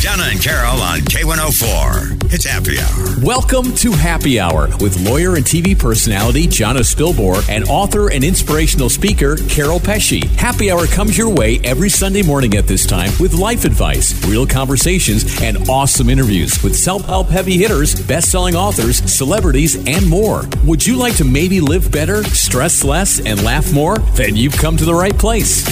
Donna and Carol on K104. It's Happy Hour. Welcome to Happy Hour with lawyer and TV personality Jonna Spilbor and author and inspirational speaker Carol Pesci. Happy Hour comes your way every Sunday morning at this time with life advice, real conversations, and awesome interviews with self-help heavy hitters, best-selling authors, celebrities, and more. Would you like to maybe live better, stress less, and laugh more? Then you've come to the right place.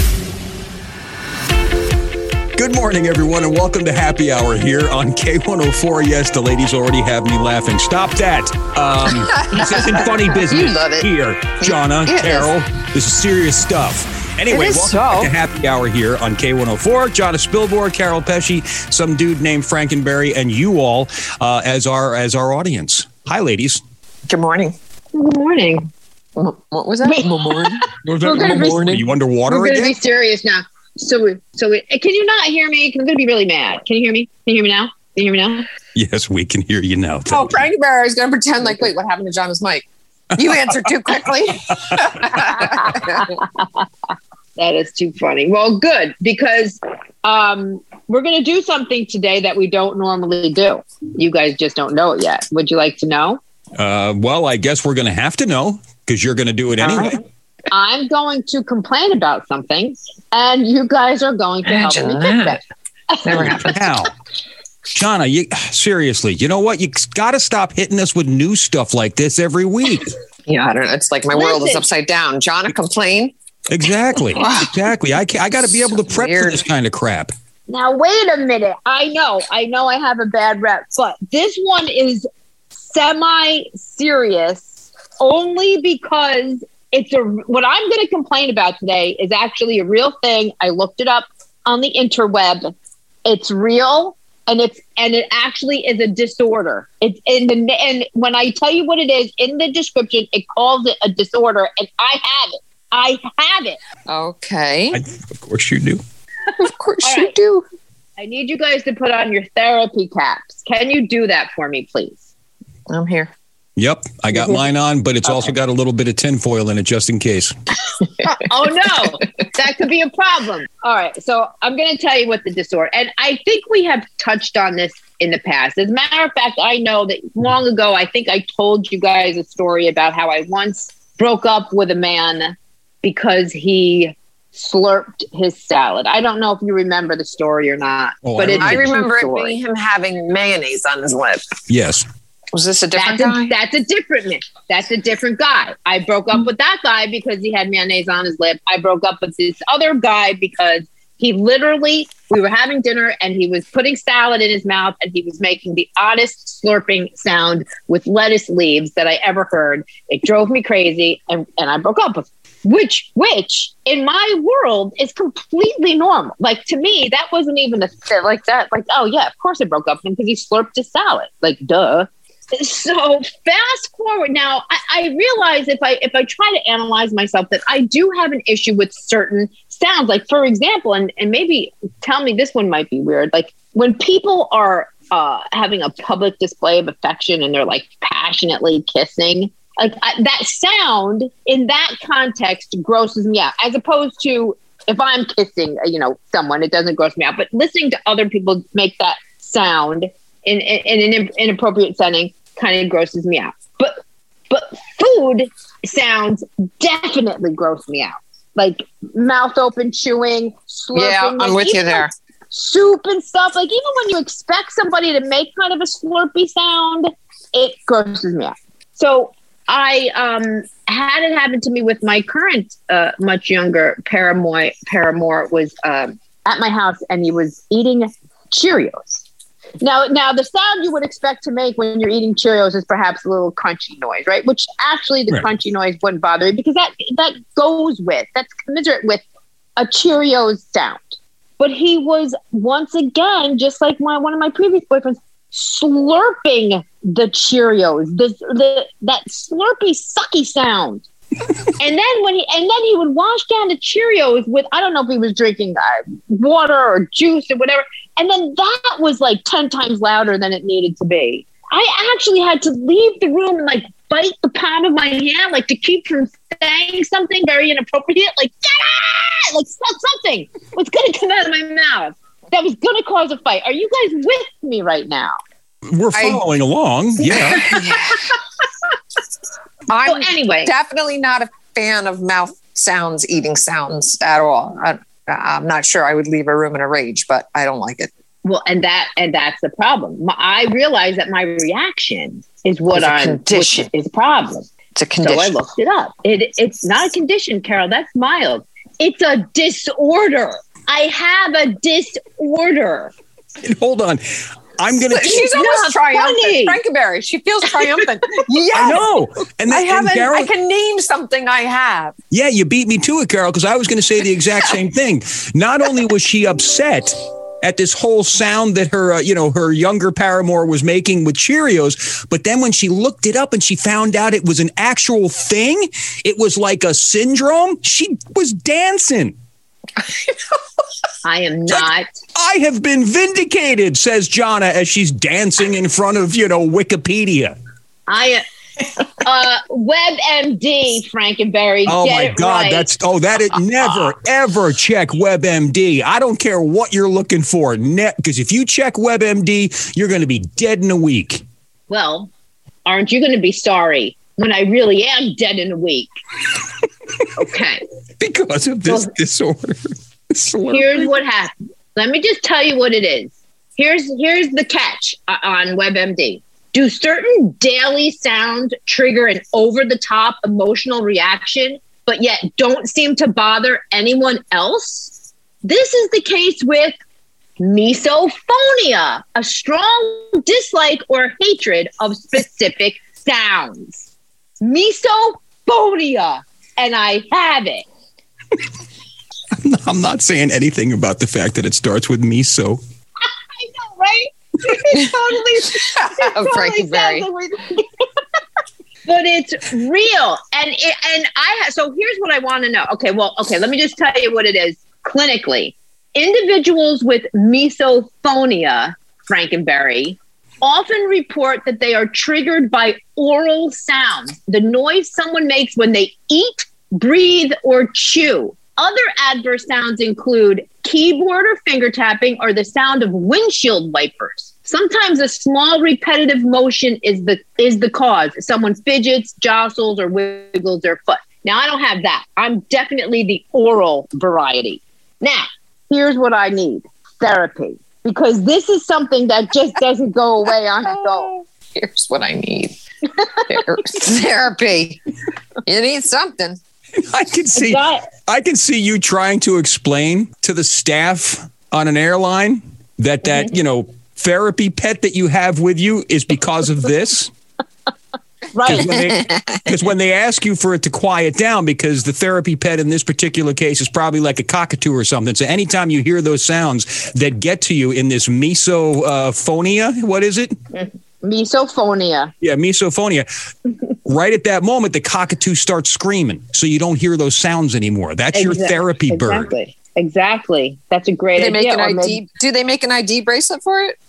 Good morning, everyone, and welcome to Happy Hour here on K104. Yes, the ladies already have me laughing. Stop that. This isn't funny business here, Jonna, Carol. This is serious stuff. Anyway, welcome to Happy Hour here on K104. Jonna Spilbor, Carol Pesci, some dude named Frankenberry, and you all as our audience. Hi, ladies. Good morning. Good morning. What was that? Good morning. Are you underwater We're again? going to be serious now. So can you not hear me? 'Cause I'm going to be really mad. Can you hear me? Can you hear me now? Can you hear me now? Yes, we can hear you now. Oh, Frank Barry is going to pretend like, wait, what happened to Jonna's mic? You answered too quickly. That is too funny. Well, good, because we're going to do something today that we don't normally do. You guys just don't know it yet. Would you like to know? Well, I guess we're going to have to know because you're going to do it anyway. I'm going to complain about something, and you guys are going to help me fix it. Never happened. Now, Jonna, seriously, you know what? You got to stop hitting us with new stuff like this every week. Yeah, I don't know. It's like my world is upside down. Jonna, complain. Exactly. Exactly. I got to be able to prep for this kind of crap. Now, wait a minute. I know I have a bad rep, but this one is semi-serious only because what I'm going to complain about today is actually a real thing. I looked it up on the interweb. It's real, and it actually is a disorder. It's and when I tell you what it is in the description, it calls it a disorder, and I have it. Okay. Of course you do. Of course you do. I need you guys to put on your therapy caps. Can you do that for me, please? I'm here. Yep, I got mine on, but it's also got a little bit of tinfoil in it just in case. Oh, no, that could be a problem. All right, so I'm going to tell you what the disorder, and I think we have touched on this in the past. As a matter of fact, I know that long ago, I think I told you guys a story about how I once broke up with a man because he slurped his salad. I don't know if you remember the story or not, but I remember it being him having mayonnaise on his lip. Yes. Was this a different guy? That's a different man. That's a different guy. I broke up with that guy because he had mayonnaise on his lip. I broke up with this other guy because we were having dinner and he was putting salad in his mouth and he was making the oddest slurping sound with lettuce leaves that I ever heard. It drove me crazy and I broke up with him. Which in my world is completely normal. Like, to me, that wasn't even like that. Like, oh yeah, of course I broke up with him because he slurped his salad. Like, duh. So fast forward now, I realize if I try to analyze myself that I do have an issue with certain sounds. Like, for example, and maybe tell me this one might be weird. Like when people are having a public display of affection and they're like passionately kissing, like that sound in that context grosses me out. As opposed to if I'm kissing, someone, it doesn't gross me out. But listening to other people make that sound in an inappropriate setting kind of grosses me out. But food sounds definitely gross me out. Like mouth open, chewing, slurping. Yeah, I'm with you there. Soup and stuff. Like even when you expect somebody to make kind of a slurpy sound, it grosses me out. So I had it happen to me with my current, much younger paramour was at my house and he was eating Cheerios. Now the sound you would expect to make when you're eating Cheerios is perhaps a little crunchy noise, right? Which actually the crunchy noise wouldn't bother me because that's commensurate with a Cheerios sound. But he was once again, just like one of my previous boyfriends, slurping the Cheerios, that slurpy sucky sound. and then he would wash down the Cheerios with, I don't know if he was drinking water or juice or whatever. And then that was like 10 times louder than it needed to be. I actually had to leave the room and like bite the palm of my hand, like to keep from saying something very inappropriate, like, get out! Like something was going to come out of my mouth. that was going to cause a fight. Are you guys with me right now? We're following along. Yeah. I'm anyway, definitely not a fan of mouth sounds, eating sounds at all. I'm not sure I would leave a room in a rage, but I don't like it. Well, and that's the problem. I realize that my reaction is what is a problem. It's a condition. So I looked it up. It's not a condition, Carol. That's mild. It's a disorder. I have a disorder. Hold on. I'm going to... She's almost triumphant. Frankenberry. She feels triumphant. Yes. I know. And I can name something I have. Yeah, you beat me to it, Carol, because I was going to say the exact same thing. Not only was she upset at this whole sound that her, her younger paramour was making with Cheerios, but then when she looked it up and she found out it was an actual thing, it was like a syndrome, she was dancing. I am not. I have been vindicated, says Jonna, as she's dancing in front of, Wikipedia. WebMD, Frankenberry. Oh my God, right. Never ever check WebMD. I don't care what you're looking for, because if you check WebMD, you're going to be dead in a week. Well, aren't you going to be sorry when I really am dead in a week? Okay. Because of this disorder. Here's what happened. Let me just tell you what it is. Here's the catch on WebMD. Do certain daily sounds trigger an over-the-top emotional reaction, but yet don't seem to bother anyone else? This is the case with misophonia, a strong dislike or hatred of specific sounds. Misophonia, and I have it. I'm not saying anything about the fact that it starts with miso. I know, right? It totally sounds like but it's real. So here's what I want to know. Okay, let me just tell you what it is clinically. Individuals with misophonia, Frankenberry, often report that they are triggered by oral sounds, the noise someone makes when they eat, breathe, or chew. Other adverse sounds include keyboard or finger tapping or the sound of windshield wipers. Sometimes a small repetitive motion is the cause. Someone fidgets, jostles, or wiggles their foot. Now, I don't have that. I'm definitely the oral variety. Now, here's what I need. Therapy. Because this is something that just doesn't go away on its own. Here's what I need. Therapy. You need something. I can see you trying to explain to the staff on an airline that therapy pet that you have with you is because of this. Right. Because when they ask you for it to quiet down, because the therapy pet in this particular case is probably like a cockatoo or something. So anytime you hear those sounds that get to you in this misophonia, what is it? Misophonia. Yeah, misophonia. Right at that moment, the cockatoo starts screaming, so you don't hear those sounds anymore. That's your therapy bird. Exactly. That's a great idea. Do they make an ID bracelet for it?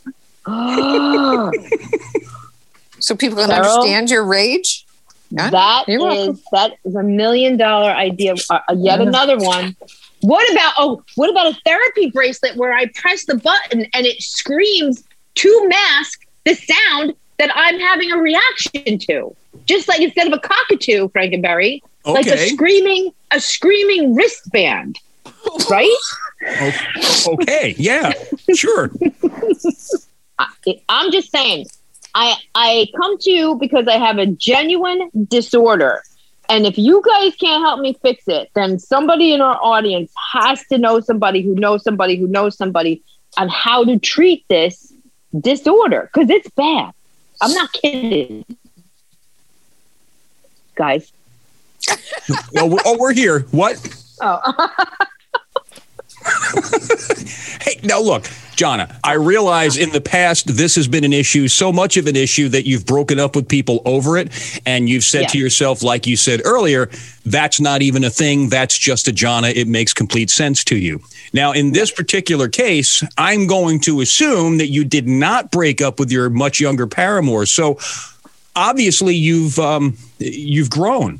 So people can understand your rage? That is $1 million idea. Yet another one. What about a therapy bracelet where I press the button and it screams to mask the sound that I'm having a reaction to? Just like instead of a cockatoo, Frankenberry, like a screaming wristband, right? Okay, yeah, sure. I'm just saying, I come to you because I have a genuine disorder. And if you guys can't help me fix it, then somebody in our audience has to know somebody who knows somebody who knows somebody on how to treat this disorder, because it's bad. I'm not kidding. Guys. We're here. What? Oh. Hey, now look, Jonna, I realize in the past this has been an issue, so much of an issue that you've broken up with people over it. And you've said to yourself, like you said earlier, that's not even a thing. That's just a Jonna. It makes complete sense to you. Now, in this particular case, I'm going to assume that you did not break up with your much younger paramour. So obviously you've grown.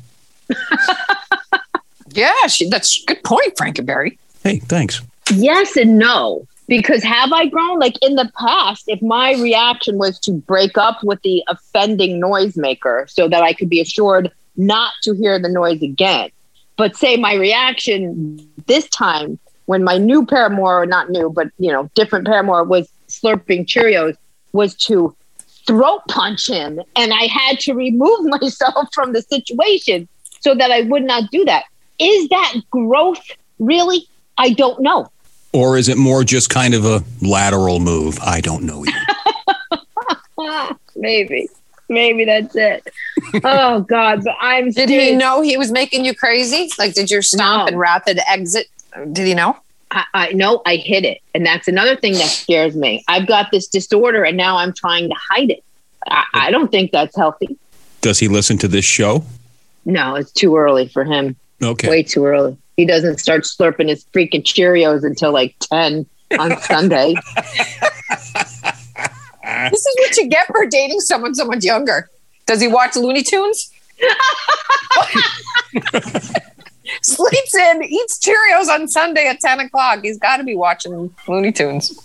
Yeah, that's a good point, Frankenberry. Hey, thanks. Yes and no. Because have I grown? Like in the past, if my reaction was to break up with the offending noisemaker so that I could be assured not to hear the noise again. But say my reaction this time when my new paramour, or not new, but different paramour was slurping Cheerios, was to throat punch him. And I had to remove myself from the situation so that I would not do that. Is that growth? Really? I don't know. Or is it more just kind of a lateral move? I don't know either. Maybe that's it. Oh God, but Did he know he was making you crazy? Like, did your stomp and rapid exit? Did he know? I know I hid it. And that's another thing that scares me. I've got this disorder and now I'm trying to hide it. I don't think that's healthy. Does he listen to this show? No, it's too early for him. Okay. Way too early. He doesn't start slurping his freaking Cheerios until like 10 on Sunday. This is what you get for dating someone so much younger. Does he watch Looney Tunes? Sleeps in, eats Cheerios on Sunday at 10 o'clock. He's got to be watching Looney Tunes.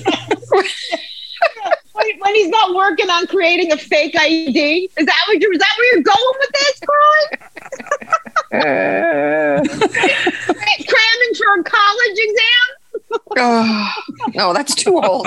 When he's not working on creating a fake ID? Is that where you're going with this, cramming for a college exam? Oh, no, that's too old.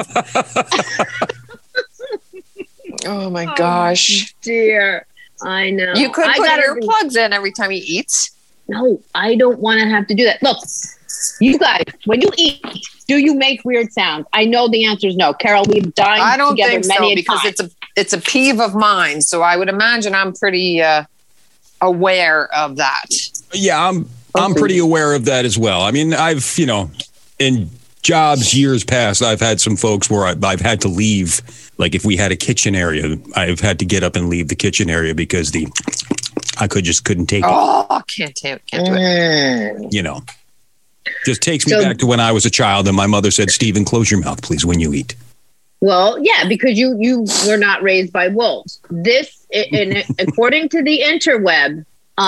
Oh my gosh. Dear. I know. You could put earplugs in every time he eats. No, I don't want to have to do that. Look, you guys, when you eat, do you make weird sounds? I know the answer is no. Carol, we've dined together many a time. Because it's a peeve of mine. So I would imagine I'm pretty aware of that. Yeah, I'm pretty aware of that as well. I mean, I've, in jobs years past, I've had some folks where I've had to leave. Like if we had a kitchen area, I've had to get up and leave the kitchen area because I couldn't take it. Oh, can't do it. Just takes me back to when I was a child and my mother said, Stephen, close your mouth, please, when you eat. Well, yeah, because you were not raised by wolves. This, according to the interweb,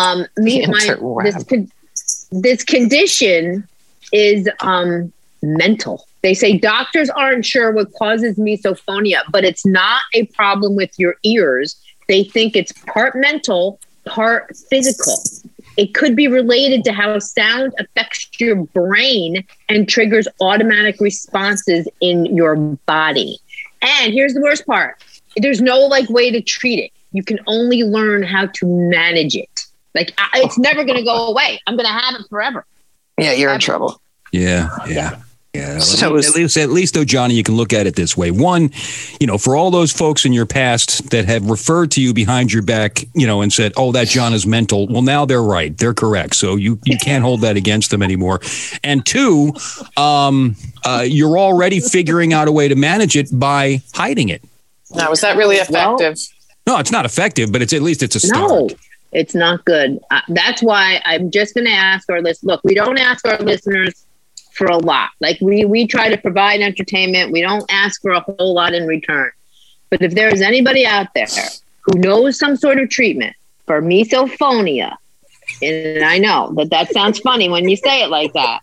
this condition is mental. They say doctors aren't sure what causes misophonia, but it's not a problem with your ears. They think it's part mental, part physical. It could be related to how sound affects your brain and triggers automatic responses in your body. And here's the worst part. There's no way to treat it. You can only learn how to manage it. It's never going to go away. I'm going to have it forever. Yeah, you're in trouble. Yeah. So at least though, Johnny, you can look at it this way. One, for all those folks in your past that have referred to you behind your back, and said, oh, that John is mental. Well, now they're right. They're correct. So you can't hold that against them anymore. And two, you're already figuring out a way to manage it by hiding it. Now, is that really effective? No, it's not effective, but at least it's a start. No, it's not good. That's why I'm just going to ask our listeners. Look, we don't ask our listeners for a lot. We try to provide entertainment. We don't ask for a whole lot in return. But if there is anybody out there who knows some sort of treatment for misophonia, and I know that sounds funny when you say it like that,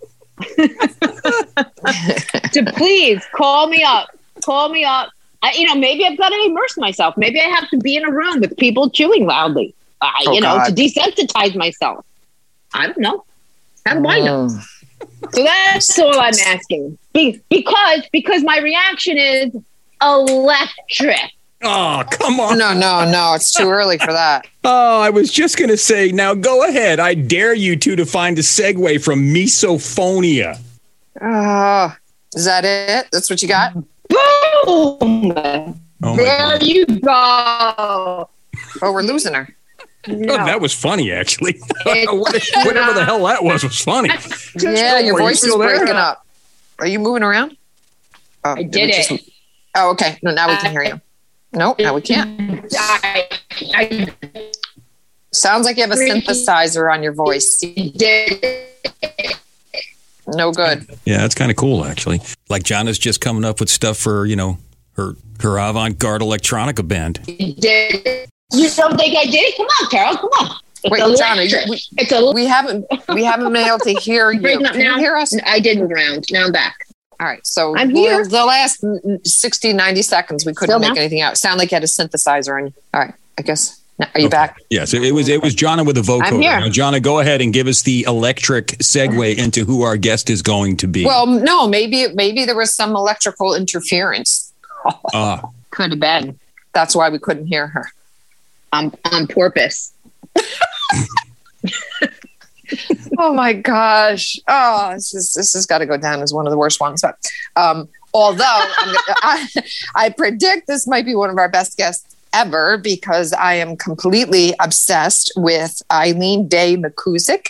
to please call me up. Maybe I've got to immerse myself. Maybe I have to be in a room with people chewing loudly, to desensitize myself. I don't know. How do I know? So that's all I'm asking. Because my reaction is electric. Oh, come on. No. It's too early for that. Oh, I was just going to say, now go ahead. I dare you two to find a segue from misophonia. Is that it? That's what you got? Boom! There you go. Oh, we're losing her. No. Oh, that was funny, actually. Whatever the hell that was funny. Yeah, your voice is breaking up. Are you moving around? Oh, I did it. Oh, okay. No, now we can hear you. Nope, now we can't. Sounds like you have a synthesizer on your voice. No good. Yeah, that's kind of cool, actually. Like Jonna's just coming up with stuff for, her avant-garde electronica band. You don't think I did? Come on, Carol. Come on. Wait, Jonna, we haven't been able to hear you. Can you hear us? I did move around. Now I'm back. All right. So I'm here. The last 60, 90 seconds, we couldn't make anything out. Sound like you had a synthesizer. And all right. I guess. Are you back? Yes. It was Jonna with a vocoder. I'm here. Now, Jonna, go ahead and give us the electric segue into who our guest is going to be. Well, no, maybe there was some electrical interference. Could have been. That's why we couldn't hear her. On purpose. Oh my gosh! Oh, this has got to go down as one of the worst ones. But although I predict this might be one of our best guests ever because I am completely obsessed with Eileen Day McKusick.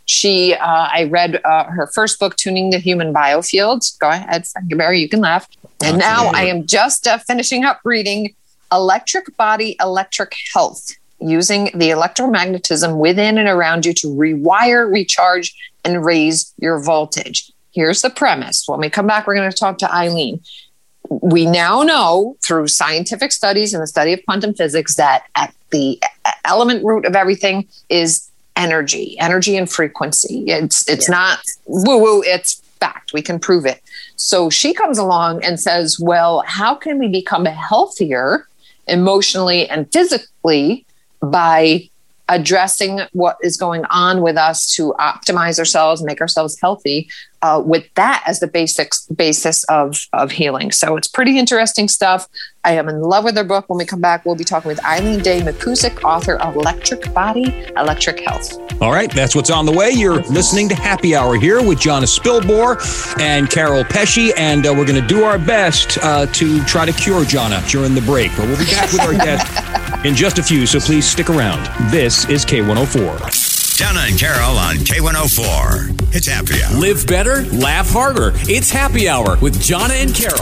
I read her first book, Tuning the Human Biofield. Go ahead, Barry, you can laugh. And now I am just finishing up reading Electric Body, Electric Health, using the electromagnetism within and around you to rewire, recharge, and raise your voltage. Here's the premise. When we come back, we're going to talk to Eileen. We now know through scientific studies and the study of quantum physics that at the element root of everything is energy and frequency. It's not woo-woo, it's fact. We can prove it. So she comes along and says, well, how can we become healthier emotionally and physically by addressing what is going on with us to optimize ourselves, make ourselves healthy, with that as the basis of healing. So it's pretty interesting stuff. I am in love with her book. When we come back, we'll be talking with Eileen Day McKusick, author of Electric Body, Electric Health. All right, that's what's on the way. You're listening to Happy Hour here with Jonna Spilbore and Carol Pesci, and we're going to do our best to try to cure Jonna during the break. But we'll be back with our guest in just a few, so please stick around. This is K104. Jonna and Carol on K104. It's Happy Hour. Live better, laugh harder. It's Happy Hour with Jonna and Carol.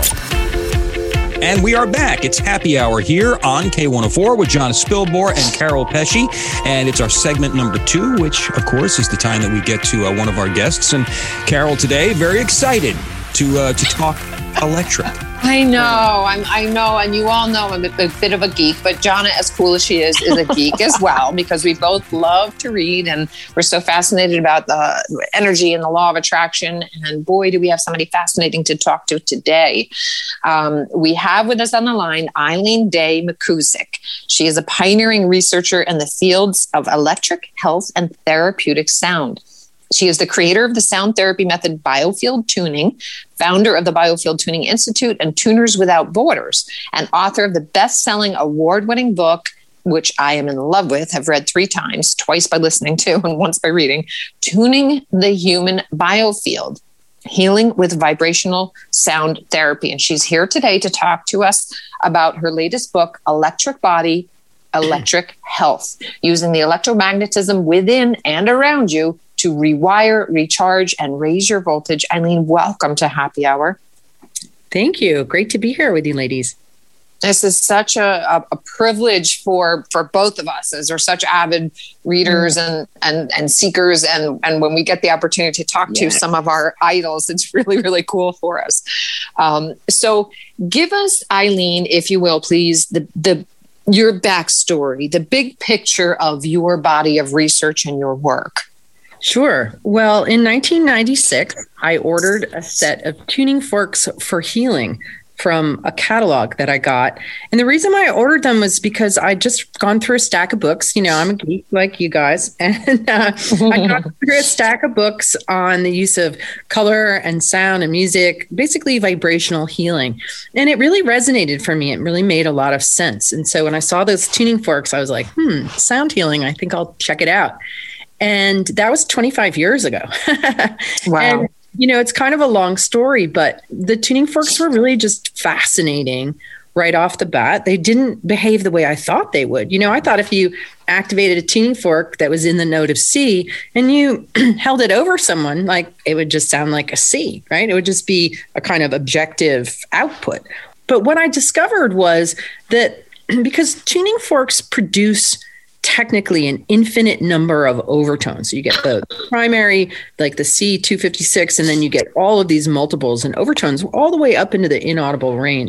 And we are back. It's Happy Hour here on K104 with Jonna Spilbore and Carol Pesci. And it's our segment number 2, which, of course, is the time that we get to one of our guests. And Carol today, very excited to talk electric. I know, and you all know I'm a bit of a geek, but Jonna, as cool as she is a geek as well, because we both love to read and we're so fascinated about the energy and the law of attraction. And boy, do we have somebody fascinating to talk to today. We have with us on the line Eileen Day McKusick. She is a pioneering researcher in the fields of electric health and therapeutic sound. She is the creator of the sound therapy method Biofield Tuning, founder of the Biofield Tuning Institute and Tuners Without Borders, and author of the best-selling award-winning book, which I am in love with, have read 3 times, twice by listening to and once by reading, Tuning the Human Biofield, Healing with Vibrational Sound Therapy. And she's here today to talk to us about her latest book, Electric Body, Electric Health, using the electromagnetism within and around you to rewire, recharge, and raise your voltage. Eileen, welcome to Happy Hour. Thank you. Great to be here with you, ladies. This is such a privilege for both of us, as we're such avid readers and seekers. And when we get the opportunity to talk to some of our idols, it's really, really cool for us. So give us, Eileen, if you will, please, your backstory, the big picture of your body of research and your work. Sure. Well, in 1996, I ordered a set of tuning forks for healing from a catalog that I got. And the reason why I ordered them was because I'd just gone through a stack of books. You know, I'm a geek like you guys. And I got through a stack of books on the use of color and sound and music, basically vibrational healing. And it really resonated for me. It really made a lot of sense. And so when I saw those tuning forks, I was like, sound healing, I think I'll check it out. And that was 25 years ago. Wow. And, you know, it's kind of a long story, but the tuning forks were really just fascinating right off the bat. They didn't behave the way I thought they would. You know, I thought if you activated a tuning fork that was in the note of C and you held it over someone, like it would just sound like a C, right? It would just be a kind of objective output. But what I discovered was that because tuning forks produce technically an infinite number of overtones. So you get the primary, like the C256, and then you get all of these multiples and overtones all the way up into the inaudible range.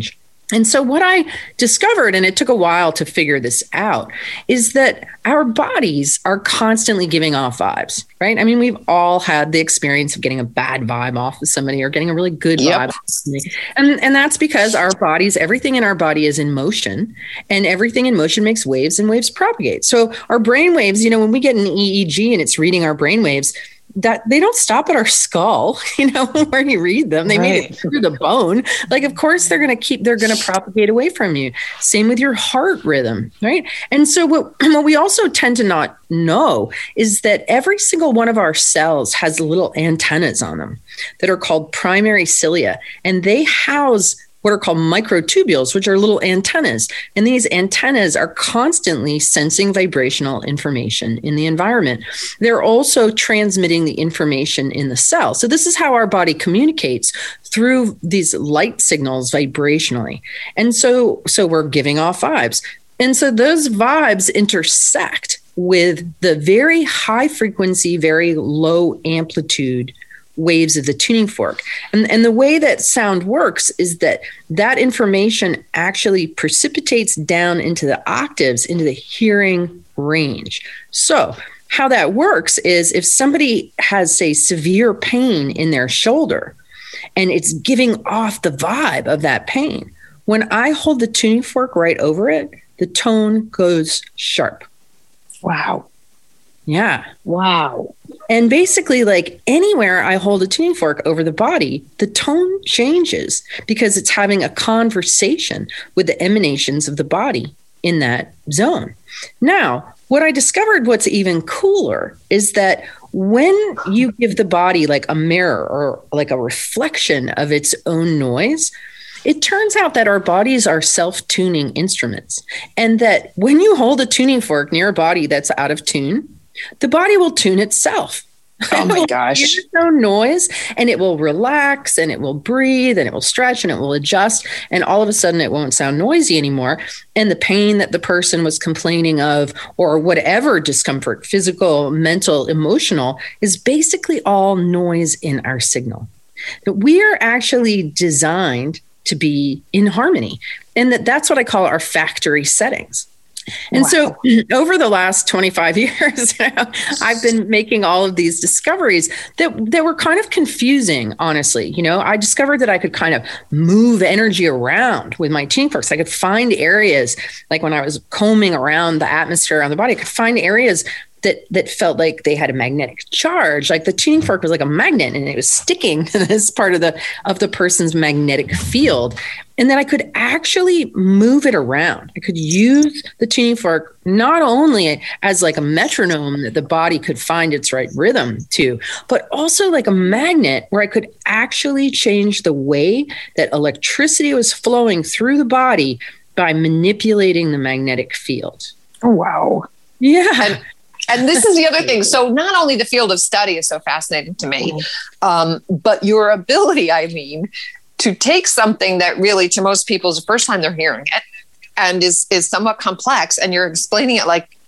And so what I discovered, and it took a while to figure this out, is that our bodies are constantly giving off vibes, right? I mean, we've all had the experience of getting a bad vibe off of somebody or getting a really good vibe off of somebody. And that's because our bodies, everything in our body is in motion, and everything in motion makes waves, and waves propagate. So our brain waves, when we get an EEG and it's reading our brain waves, that they don't stop at our skull, where you read them, they made it through the bone. Like, of course they're going to propagate away from you. Same with your heart rhythm, right? And so what we also tend to not know is that every single one of our cells has little antennas on them that are called primary cilia, and they house what are called microtubules, which are little antennas. And these antennas are constantly sensing vibrational information in the environment. They're also transmitting the information in the cell. So this is how our body communicates through these light signals vibrationally. And so we're giving off vibes. And so those vibes intersect with the very high frequency, very low amplitude waves of the tuning fork. And the way that sound works is that information actually precipitates down into the octaves, into the hearing range. So how that works is if somebody has, say, severe pain in their shoulder and it's giving off the vibe of that pain, when I hold the tuning fork right over it, the tone goes sharp. Wow. Yeah. Wow. And basically, like anywhere I hold a tuning fork over the body, the tone changes because it's having a conversation with the emanations of the body in that zone. Now, what I discovered, what's even cooler, is that when you give the body like a mirror or like a reflection of its own noise, it turns out that our bodies are self-tuning instruments, and that when you hold a tuning fork near a body that's out of tune, the body will tune itself. Oh my gosh. It will hear no noise, and it will relax, and it will breathe, and it will stretch, and it will adjust. And all of a sudden it won't sound noisy anymore. And the pain that the person was complaining of, or whatever discomfort, physical, mental, emotional, is basically all noise in our signal. But we are actually designed to be in harmony. And that's what I call our factory settings. And so over the last 25 years, I've been making all of these discoveries that were kind of confusing, honestly. I discovered that I could kind of move energy around with my tuning forks. I could find areas, like when I was combing around the atmosphere on the body, I could find areas that felt like they had a magnetic charge. Like the tuning fork was like a magnet, and it was sticking to this part of the person's magnetic field. And then I could actually move it around. I could use the tuning fork not only as like a metronome that the body could find its right rhythm to, but also like a magnet where I could actually change the way that electricity was flowing through the body by manipulating the magnetic field. Oh, wow. Yeah. And this is the other thing. So not only the field of study is so fascinating to me, but your ability, to take something that really to most people is the first time they're hearing it and is somewhat complex, and you're explaining it like,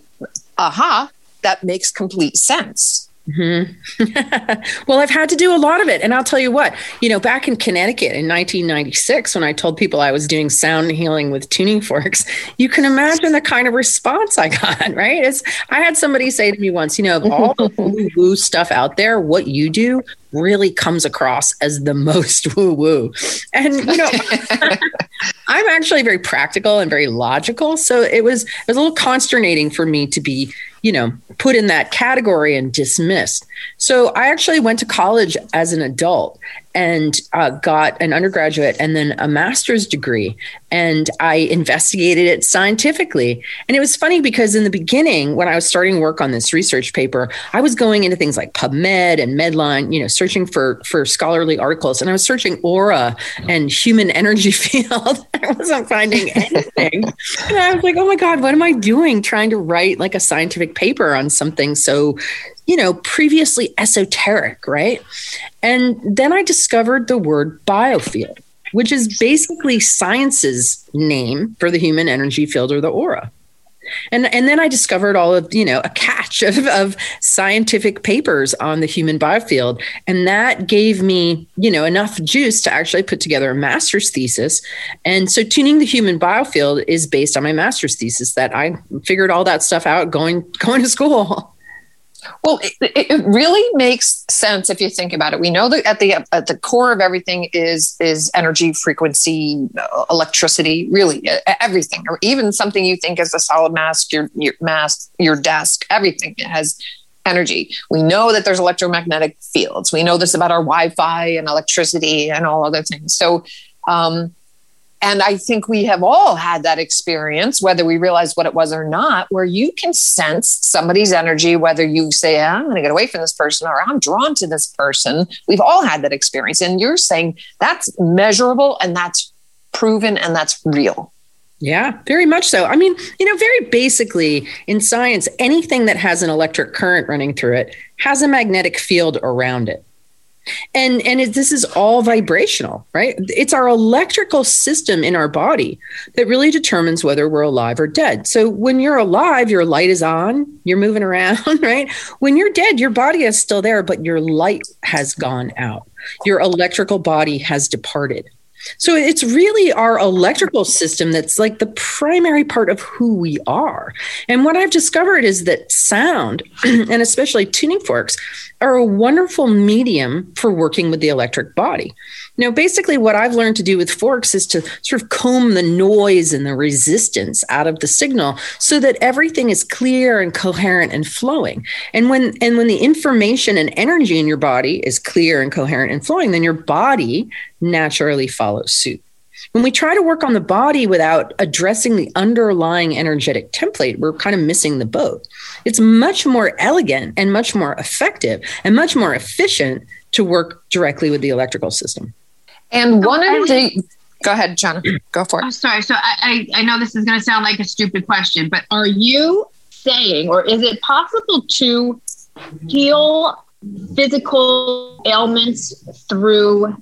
that makes complete sense. Mm-hmm. Well, I've had to do a lot of it. And I'll tell you what, back in Connecticut in 1996, when I told people I was doing sound healing with tuning forks, you can imagine the kind of response I got, right? I had somebody say to me once, of all the woo-woo stuff out there, what you do really comes across as the most woo-woo. And, I'm actually very practical and very logical. So it was a little consternating for me to be, put in that category and dismissed. So I actually went to college as an adult and got an undergraduate and then a master's degree. And I investigated it scientifically. And it was funny because in the beginning, when I was starting work on this research paper, I was going into things like PubMed and Medline, searching for scholarly articles. And I was searching aura and human energy field. I wasn't finding anything. And I was like, oh my God, what am I doing trying to write like a scientific paper on something so previously esoteric, right? And then I discovered the word biofield, which is basically science's name for the human energy field or the aura. And then I discovered all of, a catch of scientific papers on the human biofield. And that gave me, enough juice to actually put together a master's thesis. And so tuning the human biofield is based on my master's thesis that I figured all that stuff out going to school. Well, it really makes sense if you think about it. We know that at the core of everything is energy, frequency, electricity, really everything, or even something you think is a solid mass, your desk, everything has energy. We know that there's electromagnetic fields. We know this about our Wi-Fi and electricity and all other things. So, and I think we have all had that experience, whether we realize what it was or not, where you can sense somebody's energy, whether you say, I'm going to get away from this person or I'm drawn to this person. We've all had that experience. And you're saying that's measurable and that's proven and that's real. Yeah, very much so. I mean, very basically in science, anything that has an electric current running through it has a magnetic field around it. And this is all vibrational, right? It's our electrical system in our body that really determines whether we're alive or dead. So when you're alive, your light is on, you're moving around, right? When you're dead, your body is still there, but your light has gone out. Your electrical body has departed. So it's really our electrical system that's like the primary part of who we are. And what I've discovered is that sound, and especially tuning forks, are a wonderful medium for working with the electric body. Basically what I've learned to do with forks is to sort of comb the noise and the resistance out of the signal so that everything is clear and coherent and flowing. And when the information and energy in your body is clear and coherent and flowing, then your body naturally follows suit. When we try to work on the body without addressing the underlying energetic template, we're kind of missing the boat. It's much more elegant and much more effective and much more efficient to work directly with the electrical system. And go ahead, Jonna, go for it. I'm sorry. So I know this is going to sound like a stupid question, but are you saying, or is it possible to heal physical ailments through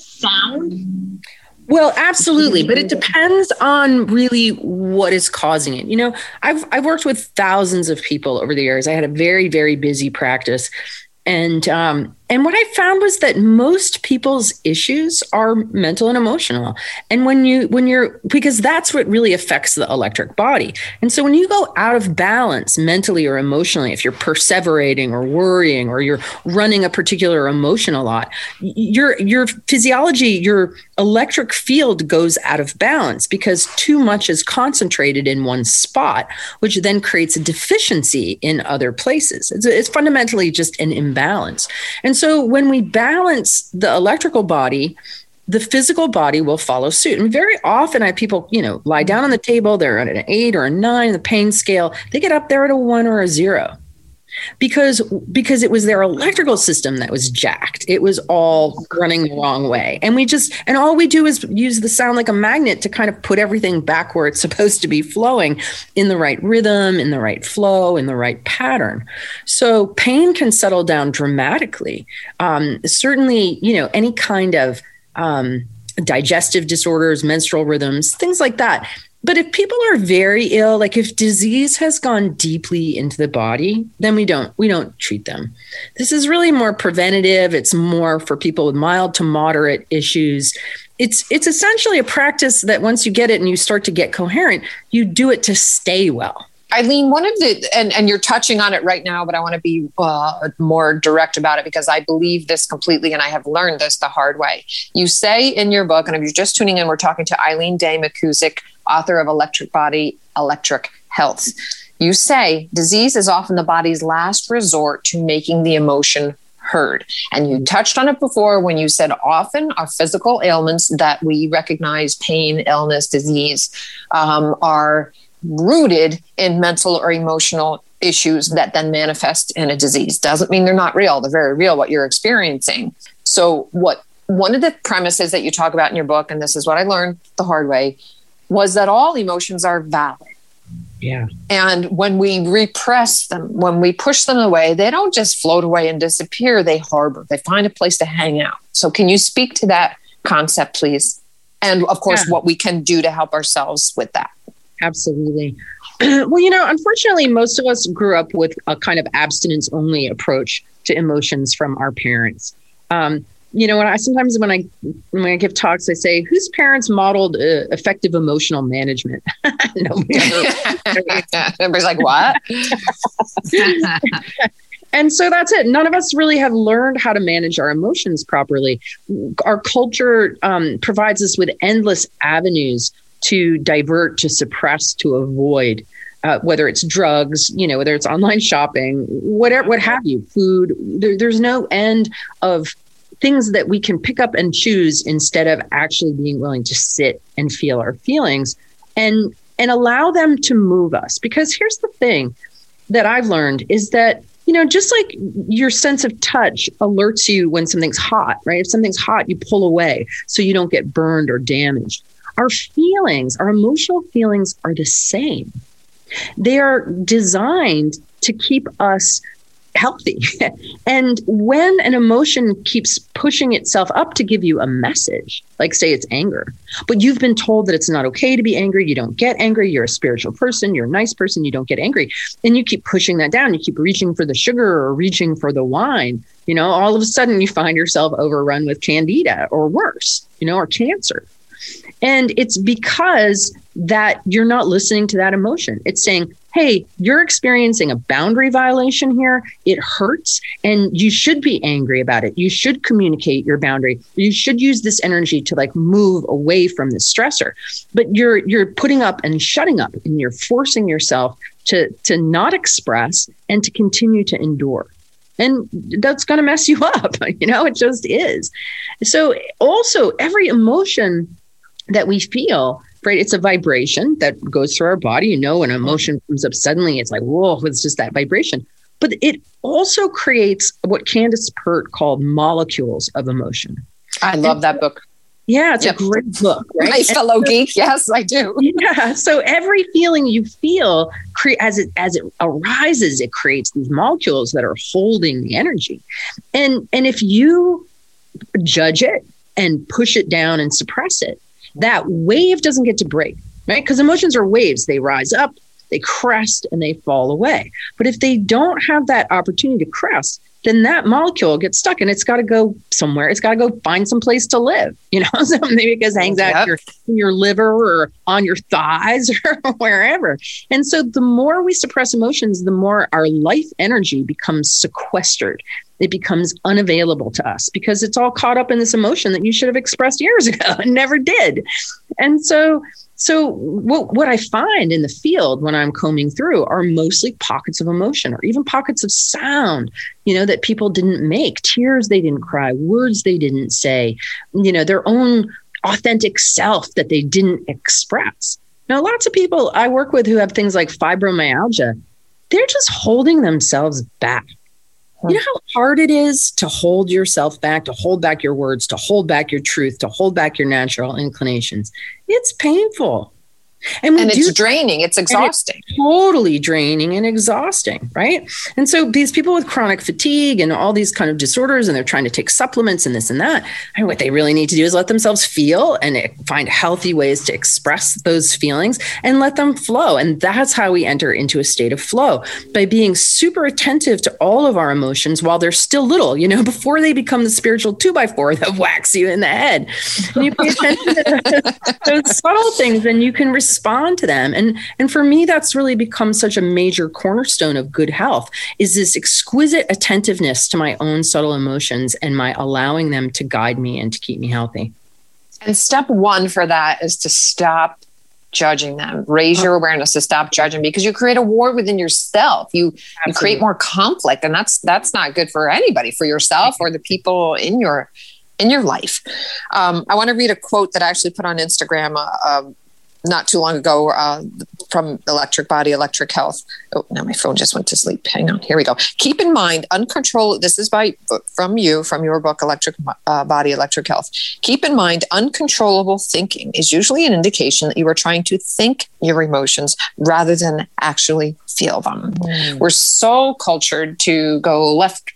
sound? Well, absolutely. But it depends on really what is causing it. I've worked with thousands of people over the years. I had a very, very busy practice. And what I found was that most people's issues are mental and emotional. And because that's what really affects the electric body. And so when you go out of balance mentally or emotionally, if you're perseverating or worrying, or you're running a particular emotion a lot, your physiology, your electric field goes out of balance because too much is concentrated in one spot, which then creates a deficiency in other places. It's fundamentally just an imbalance. And so when we balance the electrical body, the physical body will follow suit. And very often I have people, lie down on the table, they're at an 8 or a 9 on the pain scale. They get up there at a 1 or a 0 because it was their electrical system that was jacked. It was all running the wrong way. And all we do is use the sound like a magnet to kind of put everything back where it's supposed to be flowing in the right rhythm, in the right flow, in the right pattern. So pain can settle down dramatically. Certainly, any kind of digestive disorders, menstrual rhythms, things like that. But if people are very ill, like if disease has gone deeply into the body, then we don't treat them. This is really more preventative. It's more for people with mild to moderate issues. It's essentially a practice that once you get it and you start to get coherent, you do it to stay well. Eileen, and you're touching on it right now, but I want to be more direct about it because I believe this completely and I have learned this the hard way. You say in your book, and if you're just tuning in, we're talking to Eileen Day McKusick, author of Electric Body, Electric Health. You say disease is often the body's last resort to making the emotion heard. And you touched on it before when you said often our physical ailments that we recognize, pain, illness, disease, are rooted in mental or emotional issues that then manifest in a disease. Doesn't mean they're not real. They're very real, what you're experiencing. So one of the premises that you talk about in your book, and this is what I learned the hard way, was that all emotions are valid. Yeah. And when we repress them, when we push them away, they don't just float away and disappear. They harbor. They find a place to hang out. So can you speak to that concept, please? And of course, what we can do to help ourselves with that. Absolutely. Well, unfortunately, most of us grew up with a kind of abstinence only approach to emotions from our parents. When I give talks, I say, whose parents modeled effective emotional management? Everybody's like, what? And so that's it. None of us really have learned how to manage our emotions properly. Our culture provides us with endless avenues to divert, to suppress, to avoid, whether it's drugs, whether it's online shopping, whatever, what have you, food. There's no end of things that we can pick up and choose instead of actually being willing to sit and feel our feelings and allow them to move us. Because here's the thing that I've learned is that, just like your sense of touch alerts you when something's hot, right? If something's hot, you pull away so you don't get burned or damaged. Our feelings, our emotional feelings are the same. They are designed to keep us healthy. And when an emotion keeps pushing itself up to give you a message, like say it's anger, but you've been told that it's not okay to be angry, you don't get angry, you're a spiritual person, you're a nice person, you don't get angry, and you keep pushing that down, you keep reaching for the sugar or reaching for the wine, all of a sudden you find yourself overrun with candida or worse, or cancer. And it's because that you're not listening to that emotion. It's saying, hey, you're experiencing a boundary violation here. It hurts and you should be angry about it. You should communicate your boundary. You should use this energy to move away from the stressor. But you're putting up and shutting up and you're forcing yourself to not express and to continue to endure. And that's going to mess you up. It just is. So also every emotion that we feel, right? It's a vibration that goes through our body. When an emotion comes up suddenly, it's like, whoa, it's just that vibration. But it also creates what Candace Pert called molecules of emotion. I love that book. Yeah, it's a great book, right? My fellow geek. Yes, I do. Yeah. So every feeling you feel, as it arises, it creates these molecules that are holding the energy. And if you judge it and push it down and suppress it, that wave doesn't get to break, right? Because emotions are waves. They rise up, they crest, and they fall away. But if they don't have that opportunity to crest, then that molecule gets stuck and it's got to go somewhere. It's got to go find some place to live, so maybe it goes hangs out in your liver or on your thighs or wherever. And so the more we suppress emotions, the more our life energy becomes sequestered. It becomes unavailable to us because it's all caught up in this emotion that you should have expressed years ago and never did. And so what I find in the field when I'm combing through are mostly pockets of emotion or even pockets of sound, that people didn't make, tears they didn't cry, words they didn't say, their own authentic self that they didn't express. Now, lots of people I work with who have things like fibromyalgia, they're just holding themselves back. You know how hard it is to hold yourself back, to hold back your words, to hold back your truth, to hold back your natural inclinations. It's painful. And it's draining. It's exhausting. It's totally draining and exhausting, right? And so these people with chronic fatigue and all these kind of disorders, and they're trying to take supplements and this and that. And what they really need to do is let themselves feel and find healthy ways to express those feelings and let them flow. And that's how we enter into a state of flow, by being super attentive to all of our emotions while they're still little, before they become the spiritual 2x4 that whacks you in the head. And you pay attention to those subtle things and you can respond to them. And for me, that's really become such a major cornerstone of good health, is this exquisite attentiveness to my own subtle emotions and my allowing them to guide me and to keep me healthy. And step one for that is to stop judging them. Raise your awareness to stop judging, because you create a war within yourself. You create more conflict, and that's not good for anybody, for yourself or the people in your life. I want to read a quote that I actually put on Instagram not too long ago from Electric Body, Electric Health. Oh, now my phone just went to sleep. Hang on. Here we go. Keep in mind, this is from your book, Electric Body, Electric Health. Keep in mind, uncontrollable thinking is usually an indication that you are trying to think your emotions rather than actually feel them. We're so cultured to go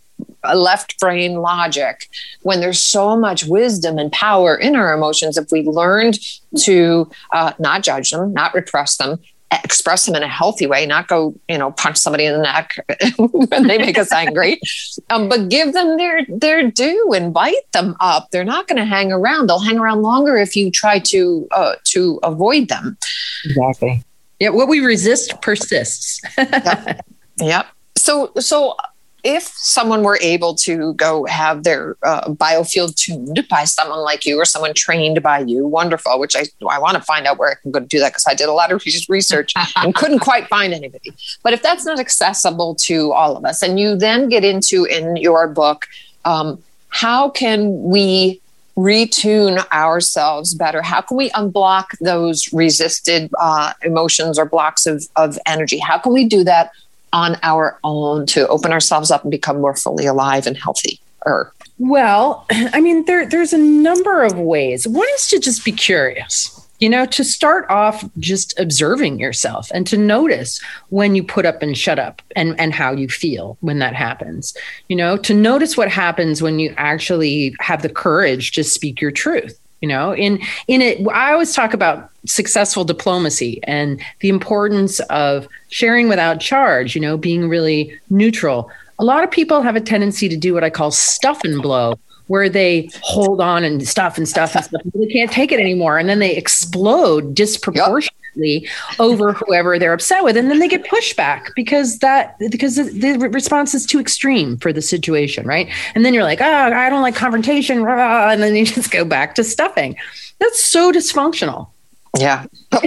left brain logic when there's so much wisdom and power in our emotions. If we learned to not judge them, not repress them, express them in a healthy way, not go, punch somebody in the neck when they make us angry, but give them their due, invite them up. They're not going to hang around. They'll hang around longer if you try to avoid them. Exactly. Yeah. What we resist persists. Yep. So if someone were able to go have their biofield tuned by someone like you or someone trained by you, wonderful, which I want to find out where I can go to do that, because I did a lot of research and couldn't quite find anybody. But if that's not accessible to all of us, and you then get into in your book, how can we retune ourselves better? How can we unblock those resisted emotions or blocks of energy? How can we do that on our own to open ourselves up and become more fully alive and healthy? Well, I mean, there's a number of ways. One is to just be curious, to start off just observing yourself and to notice when you put up and shut up and how you feel when that happens, to notice what happens when you actually have the courage to speak your truth. In it, I always talk about successful diplomacy and the importance of sharing without charge, being really neutral. A lot of people have a tendency to do what I call stuff and blow, where they hold on and stuff and they can't take it anymore. And then they explode disproportionately over whoever they're upset with. And then they get pushback because the response is too extreme for the situation, right? And then you're like, I don't like confrontation. And then you just go back to stuffing. That's so dysfunctional. Yeah. But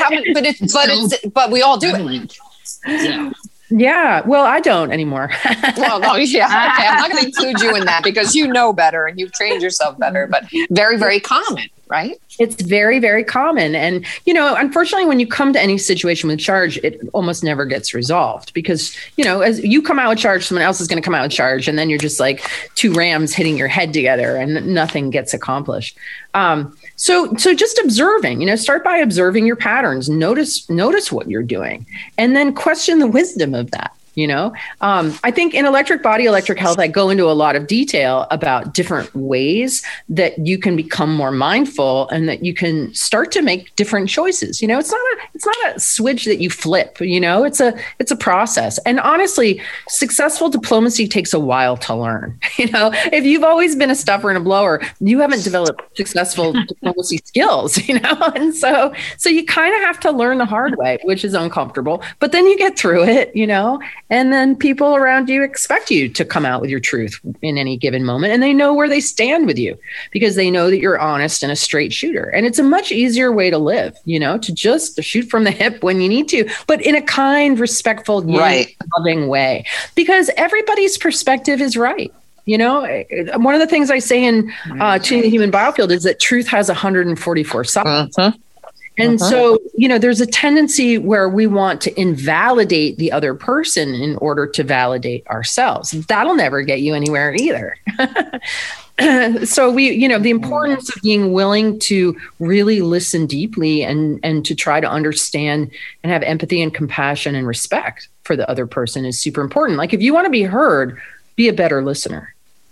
we all do it. Yeah. Yeah. Well, I don't anymore. Well, no, yeah. Okay. I'm not going to include you in that because you know better and you've trained yourself better, but very, very common, right? It's very, very common. And, unfortunately, when you come to any situation with charge, it almost never gets resolved because, as you come out with charge, someone else is going to come out with charge. And then you're just like two rams hitting your head together and nothing gets accomplished. So just observing, start by observing your patterns, notice what you're doing, and then question the wisdom of that. I think in Electric Body, Electric Health, I go into a lot of detail about different ways that you can become more mindful and that you can start to make different choices. It's not a switch that you flip, it's a process. And honestly, successful diplomacy takes a while to learn. If you've always been a stuffer and a blower, you haven't developed successful diplomacy skills, and so you kind of have to learn the hard way, which is uncomfortable, but then you get through it, and then people around you expect you to come out with your truth in any given moment. And they know where they stand with you because they know that you're honest and a straight shooter. And it's a much easier way to live, to just shoot from the hip when you need to, but in a kind, respectful, loving way, because everybody's perspective is right. One of the things I say in Tuning the Human Biofield is that truth has 144 sides. And so, there's a tendency where we want to invalidate the other person in order to validate ourselves. That'll never get you anywhere either. So the importance of being willing to really listen deeply and to try to understand and have empathy and compassion and respect for the other person is super important. Like if you want to be heard, be a better listener.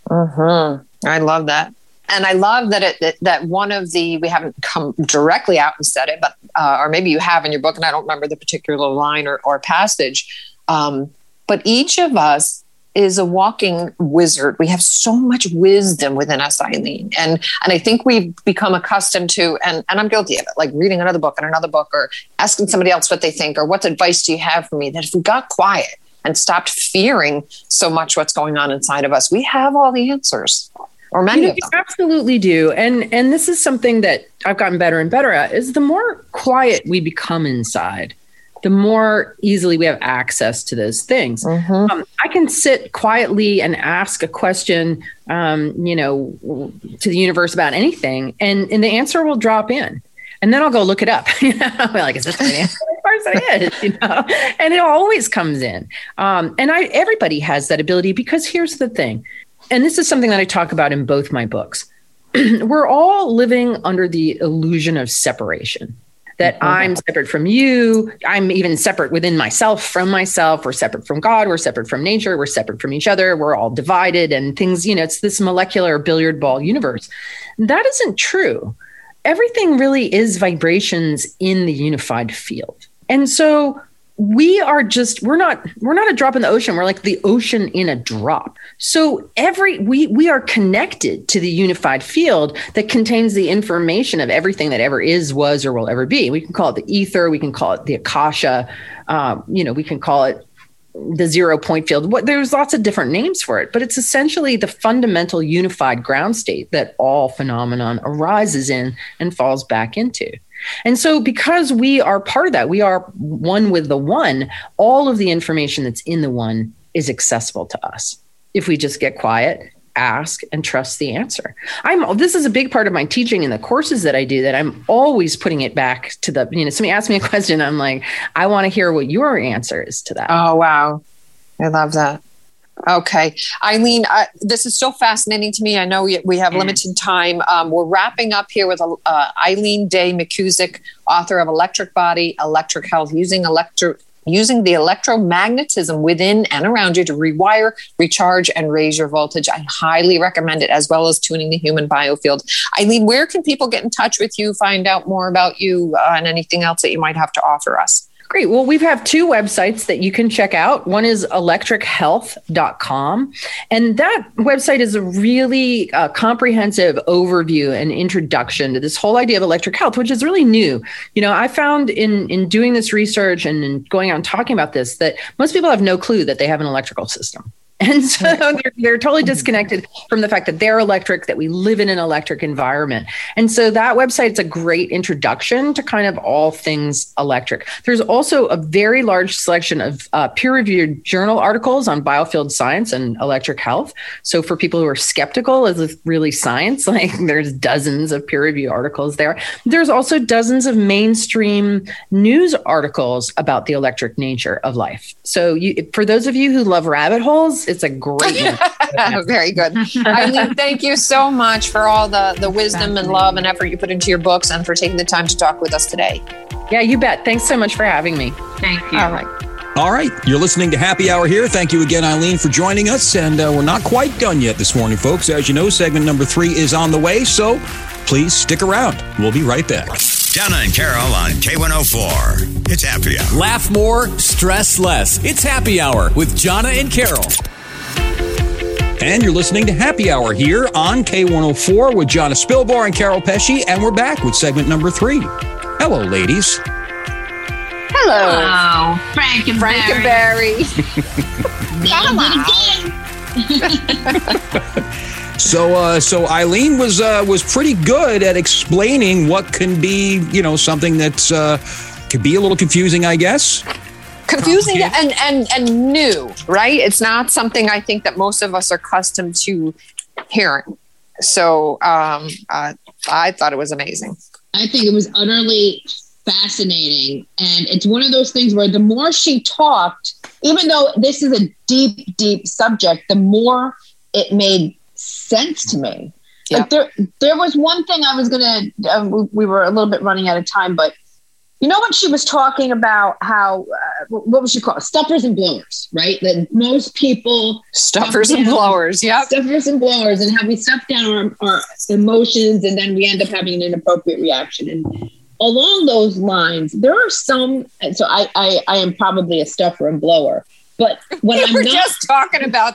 I love that. And I love that that one of we haven't come directly out and said it, but or maybe you have in your book, and I don't remember the particular line or passage. But each of us is a walking wizard. We have so much wisdom within us, Eileen. And I think we've become accustomed to, and I'm guilty of it, like reading another book or asking somebody else what they think or what advice do you have for me, that if we got quiet and stopped fearing so much what's going on inside of us, we have all the answers. Or many of them. You absolutely do. And this is something that I've gotten better and better at, is the more quiet we become inside, the more easily we have access to those things. I can sit quietly and ask a question, to the universe about anything, and the answer will drop in. And then I'll go look it up. I'm like, is this the answer? Of course it is, and it always comes in. And everybody has that ability, because here's the thing. And this is something that I talk about in both my books. We're all living under the illusion of separation, that I'm separate from you. I'm even separate within myself from myself. We're separate from God. We're separate from nature. We're separate from each other. We're all divided and things, it's this molecular billiard ball universe. That isn't true. Everything really is vibrations in the unified field. And so we're not a drop in the ocean. We're like the ocean in a drop. So we are connected to the unified field that contains the information of everything that ever is, was, or will ever be. We can call it the ether. We can call it the Akasha. We can call it the 0 point field. There's lots of different names for it, but it's essentially the fundamental unified ground state that all phenomenon arises in and falls back into. And so because we are part of that, we are one with the one, all of the information that's in the one is accessible to us. If we just get quiet, ask, and trust the answer. This is a big part of my teaching in the courses that I do, that I'm always putting it back to somebody asks me a question, I'm like, I want to hear what your answer is to that. Oh, wow. I love that. Okay. Eileen, this is so fascinating to me. I know we have limited time. We're wrapping up here with Eileen Day McKusick, author of Electric Body, Electric Health, using the electromagnetism within and around you to rewire, recharge, and raise your voltage. I highly recommend it, as well as tuning the human biofield. Eileen, where can people get in touch with you, find out more about you, and anything else that you might have to offer us? Great. Well, we have 2 websites that you can check out. One is electrichealth.com. And that website is a really comprehensive overview and introduction to this whole idea of electric health, which is really new. I found in doing this research and in going out and talking about this, that most people have no clue that they have an electrical system. And so they're totally disconnected from the fact that they're electric, that we live in an electric environment. And so that website's a great introduction to kind of all things electric. There's also a very large selection of peer-reviewed journal articles on biofield science and electric health. So for people who are skeptical, is this really science? Like, there's dozens of peer-reviewed articles there. There's also dozens of mainstream news articles about the electric nature of life. So for those of you who love rabbit holes, it's a great one. Very good. Eileen, thank you so much for all the wisdom and love and effort you put into your books, and for taking the time to talk with us today. Yeah, you bet. Thanks so much for having me. Thank you. All right. You're listening to Happy Hour here. Thank you again, Eileen, for joining us. And we're not quite done yet this morning, folks. As you know, segment number 3 is on the way. So please stick around. We'll be right back. Donna and Carol on K104. It's Happy Hour. Laugh more, stress less. It's Happy Hour with Jonna and Carol. And you're listening to Happy Hour here on K104 with Jonna Spilbor and Carol Pesci. And we're back with segment number 3. Hello, ladies. Hello. Frankenberry. So Eileen was pretty good at explaining what can be, something that's could be a little confusing, I guess. Confusing and new, right? It's not something I think that most of us are accustomed to hearing. So I thought it was amazing. I think it was utterly fascinating. And it's one of those things where the more she talked, even though this is a deep, deep subject, the more it made sense to me. Yep. Like there was one thing I was going to, we were a little bit running out of time, but you know when she was talking about how, what was she called? Stuffers and blowers, right? That most people... Stuffers and blowers, yeah. Stuffers and blowers, and how we stuff down our emotions, and then we end up having an inappropriate reaction. And along those lines, there are some... So I am probably a stuffer and blower. But when I'm not... just talking about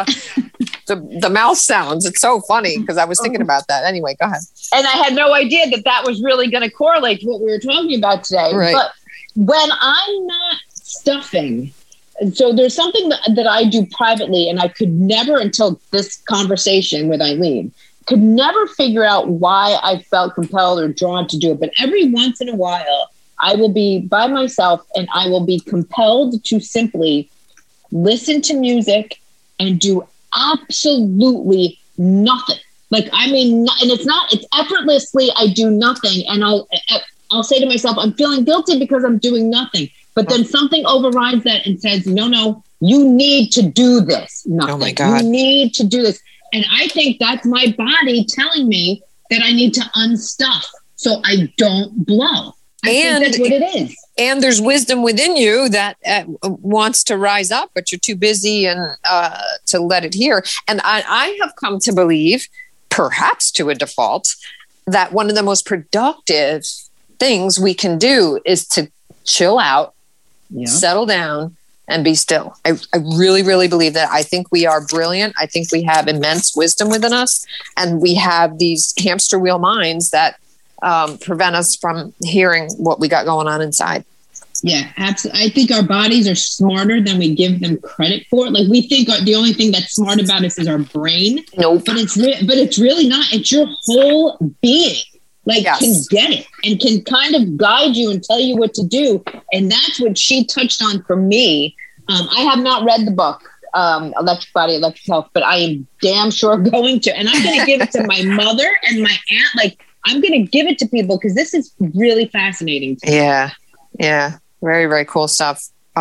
the mouth sounds. It's so funny because I was thinking about that. Anyway, go ahead. And I had no idea that was really going to correlate to what we were talking about today. Right. But when I'm not stuffing, so there's something that I do privately, and I could never, until this conversation with Eileen, could never figure out why I felt compelled or drawn to do it. But every once in a while, I will be by myself and I will be compelled to simply listen to music and do absolutely nothing. Like, I mean, and it's effortlessly, I do nothing. And I'll say to myself, I'm feeling guilty because I'm doing nothing. But then something overrides that and says, no, you need to do this. Nothing. Oh my God. You need to do this. And I think that's my body telling me that I need to unstuff so I don't blow. I think that's what it is. And there's wisdom within you that wants to rise up, but you're too busy and to let it hear. And I have come to believe, perhaps to a default, that one of the most productive things we can do is to chill out, settle down, and be still. I really, really believe that. I think we are brilliant. I think we have immense wisdom within us, and we have these hamster wheel minds that prevent us from hearing what we got going on inside. Yeah, absolutely. I think our bodies are smarter than we give them credit for. Like, we think the only thing that's smart about us is our brain. Nope. But it's really not. It's your whole being. Like, can get it and can kind of guide you and tell you what to do. And that's what she touched on for me. I have not read the book, Electric Body, Electric Health, but I am damn sure going to. And I'm going to give it to my mother and my aunt. Like, I'm going to give it to people because this is really fascinating to me. Yeah. Very, very cool stuff.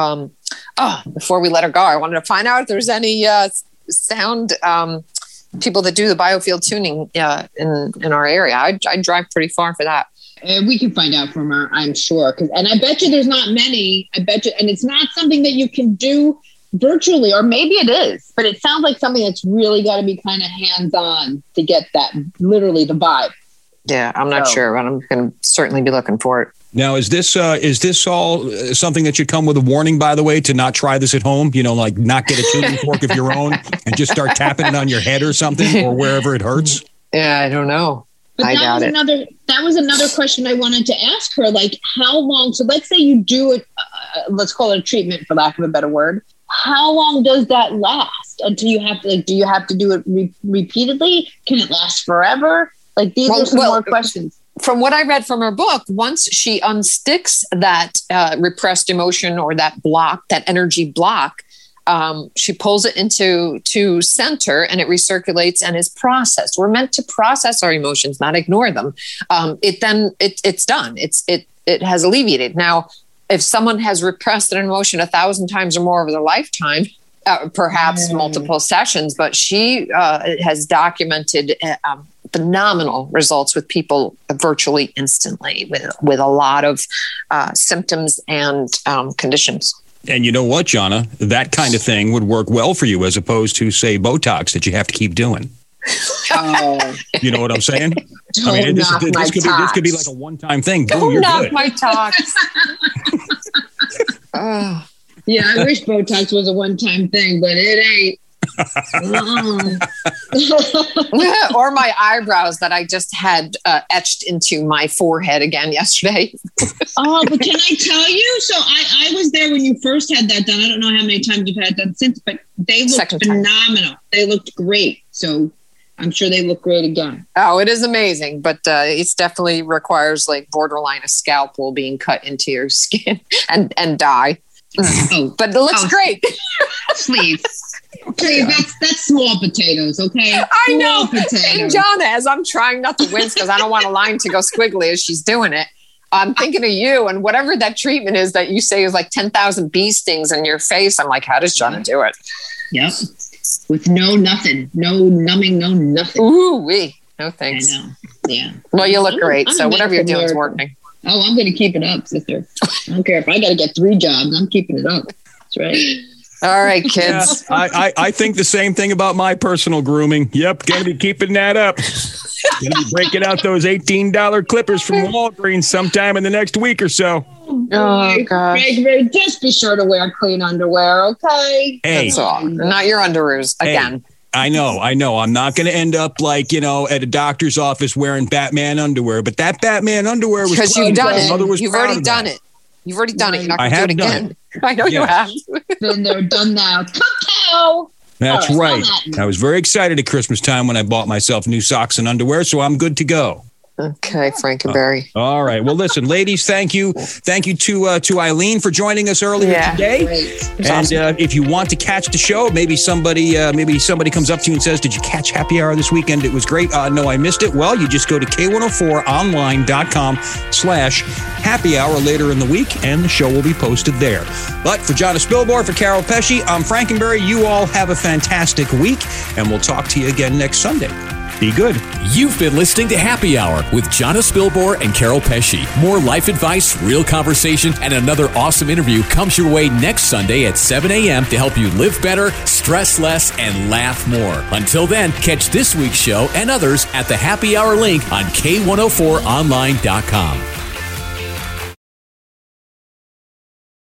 Before we let her go, I wanted to find out if there's any sound people that do the biofield tuning in our area. I drive pretty far for that. We can find out from her, I'm sure. And I bet you there's not many. I bet you, and it's not something that you can do virtually, or maybe it is, but it sounds like something that's really got to be kind of hands-on to get that, literally the vibe. Yeah, I'm not sure, but I'm going to certainly be looking for it. Now, is this all something that should come with a warning, by the way, to not try this at home? You know, like not get a tuning fork of your own and just start tapping it on your head or something, or wherever it hurts? Yeah, I don't know. But that was another question I wanted to ask her. Like, how long? So let's say you do it, let's call it a treatment, for lack of a better word. How long does that last until you have to, like, do you have to do it repeatedly? Can it last forever? Like, these are some more questions. From what I read from her book, once she unsticks that repressed emotion or that block, that energy block, she pulls it into center, and it recirculates and is processed. We're meant to process our emotions, not ignore them. It's done. It has alleviated. Now, if someone has repressed an emotion 1,000 times or more over their lifetime, perhaps multiple sessions, but she has documented phenomenal results with people virtually instantly with a lot of symptoms and conditions. And you know what, Jonna? That kind of thing would work well for you as opposed to, say, Botox that you have to keep doing. You know what I'm saying? This could be like a one-time thing. Boom, you're good. My talks. Yeah, I wish Botox was a one-time thing, but it ain't. Or my eyebrows that I just had etched into my forehead again yesterday. But can I tell you? So I was there when you first had that done. I don't know how many times you've had that since, but they looked phenomenal. They looked great. So I'm sure they look great again. Oh, it is amazing, but it definitely requires like borderline a scalpel being cut into your skin and dye. But it looks great. Please, that's small potatoes, okay? I know. And Jonna, as I'm trying not to wince because I don't want a line to go squiggly as she's doing it, I'm thinking of you and whatever that treatment is that you say is like 10,000 bee stings in your face. I'm like, how does Jonna do it? Yep. With nothing, no numbing, no nothing. Ooh-wee. No thanks. I know. Yeah. Well, you look great. So whatever you're doing is working. Oh, I'm going to keep it up, sister. I don't care if I got to get 3 jobs. I'm keeping it up. That's right. All right, kids. Yeah, I think the same thing about my personal grooming. Yep, going to be keeping that up. Going to be breaking out those $18 clippers from Walgreens sometime in the next week or so. Oh, gosh. Greg, just be sure to wear clean underwear, okay? Hey. That's all. Not your underoos again. Hey. I know. I'm not going to end up like, at a doctor's office wearing Batman underwear, but that Batman underwear was because you've done it. You've already done it. You've already done it. You're not going to do it again. I know you have. Been there, done now. Cow. That's right. I was very excited at Christmas time when I bought myself new socks and underwear, so I'm good to go. Okay, Frankenberry. All right. Well, listen, ladies, thank you. Thank you to Eileen for joining us earlier today. Great. And awesome. If you want to catch the show, maybe somebody comes up to you and says, "Did you catch Happy Hour this weekend? It was great." No, I missed it. Well, you just go to K104online.com/happy hour later in the week, and the show will be posted there. But for Jonna Spilborn, for Carol Pesci, I'm Frankenberry. You all have a fantastic week, and we'll talk to you again next Sunday. Be good. You've been listening to Happy Hour with Jonna Spilborn and Carol Pesci. More life advice, real conversation, and another awesome interview comes your way next Sunday at 7 a.m. to help you live better, stress less, and laugh more. Until then, catch this week's show and others at the Happy Hour link on K104online.com.